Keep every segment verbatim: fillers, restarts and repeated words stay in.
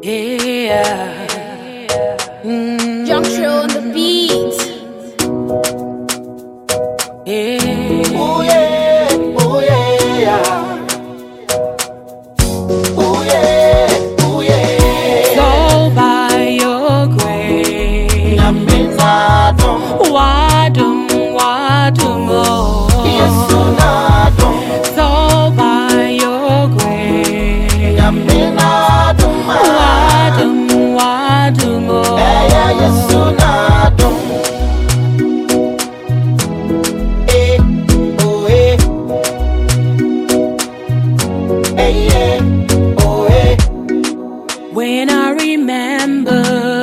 Yeah. Mm. Young Trill on the beat. Yeah. Ooh yeah, ooh yeah, ooh yeah, ooh yeah. It's all by your grace. Naminado, Wadum, wadum, oh. Yesunado, It's all by your grace. Naminado, Wadum, wadum, oh. Eya Yesunado, eh, oh eh, eh yeah, oh eh. When I remember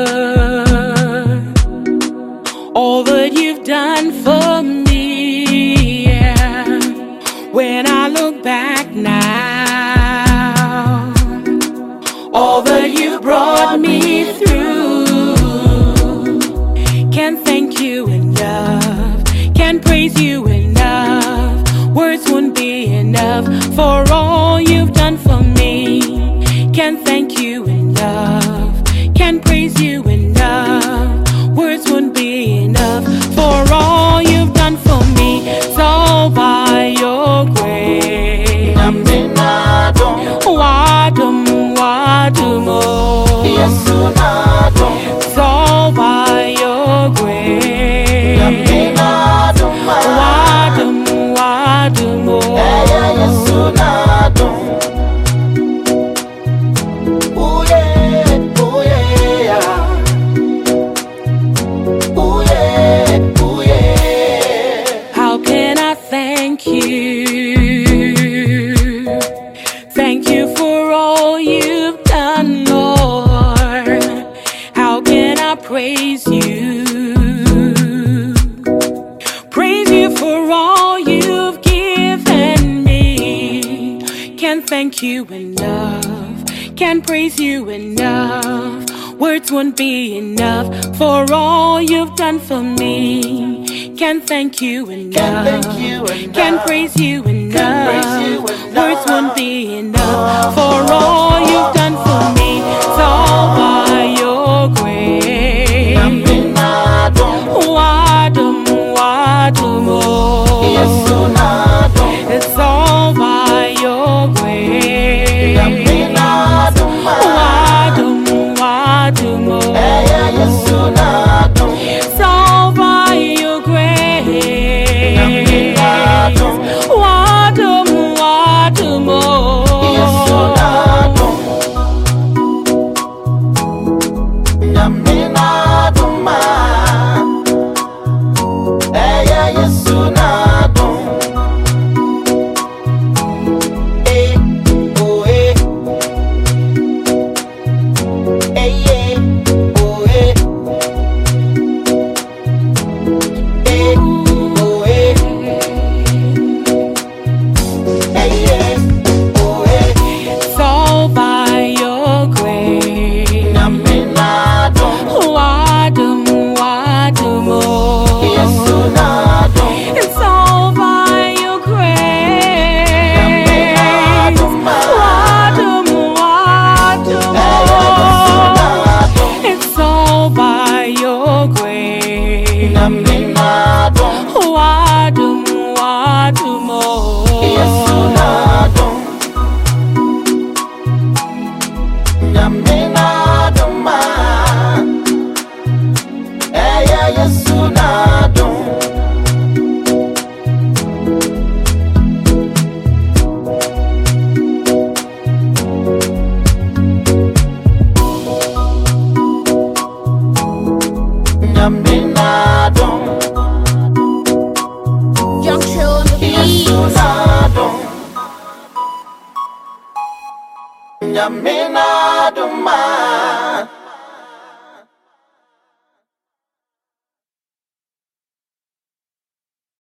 all that you've done for me, yeah. When I look back now, all that you brought me through, can't thank you enough, can't praise you enough. Words won't be enough for all you've done for me. Can't thank you enough, can't praise you enough. Words won't be enough for all you've done for me. It's all by your grace. Naminado, Wadum, wadum, oh. Yesunado, It's all by your grace. Naminado, Wadum, wadum, Eya oh. Yesunado, ooh yeah, ooh yeah, ooh yeah, ooh yeah. How can I thank you? Thank you for all you've done, Lord. How can I praise you? Praise you for all you've given me. Can't thank you enough, can't praise you enough. Words won't be enough for all you've done for me. Can't thank you enough, Can't thank you enough. can't praise you enough. Can't praise you enough. Words won't be enough for all you've done for me. It's all by your grace. Naminado, Wadum, wadum, oh. Yesunado, It's all by your grace. Naminado, Wadum, wadum, oh. Eya Yesunado, It's all by your grace. Naminado, Wadum, wadum, oh. Yesunado, Naminado, Eya Yesunado, eh, oh eh, eh yeah, oh eh, eh, oh eh, eh yeah, oh eh. It's all by your grace. Naminado, Wadum, wadum, oh. Yesunado, It's all by your grace. Naminado, Wadum, wadum, Eya oh. Yesunado, It's all by your grace. Naminado, Wadum, wadum, oh. Yesunado, Naminado, Eya Yesunado, Naminado, Young Trill on the beat. Yesunado, Naminado,